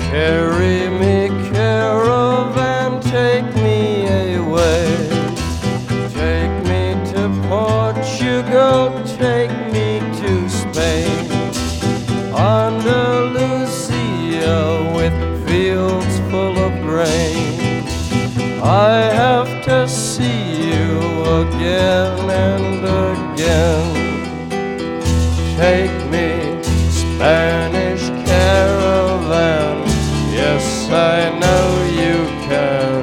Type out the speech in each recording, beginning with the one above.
Carry me, caravan, take me away. Take me to Portugal, take me to Spain. Andalusia with fields full of grain. I have to see you again and again. Take me, Spanish caravan, yes, I know you can.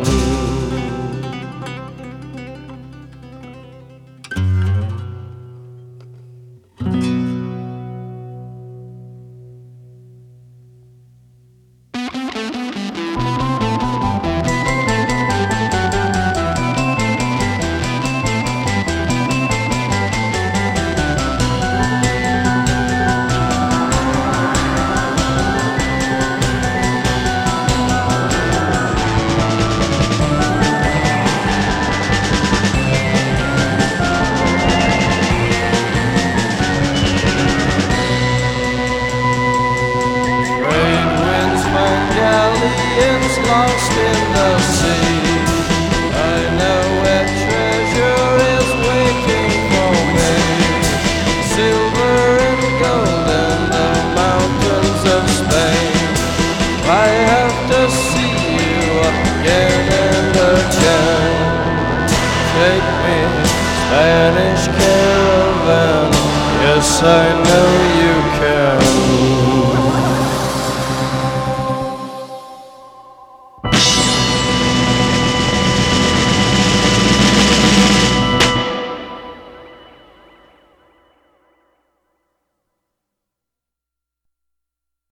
It's lost in the sea. I know where treasure is waiting for me. Silver and gold in the mountains of Spain. I have to see you again and again. Take me, Spanish caravan, yes, I know